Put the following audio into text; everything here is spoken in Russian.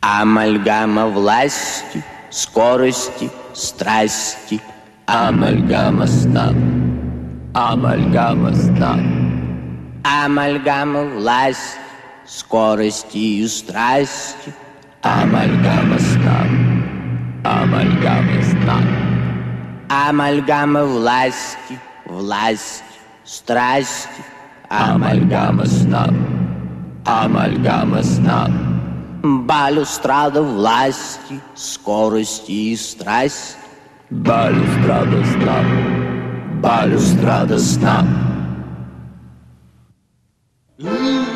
Амальгама власти, скорости, страсти. Амальгама сна, амальгама сна. Амальгама власти, скорости и страсти. Амальгама сна, амальгама сна. Амальгама власти, власть, страсти. Амальгама сна, амальгама сна. Балюстрада власти, скорости и страсти. Балюстрада сна, балюстрада сна.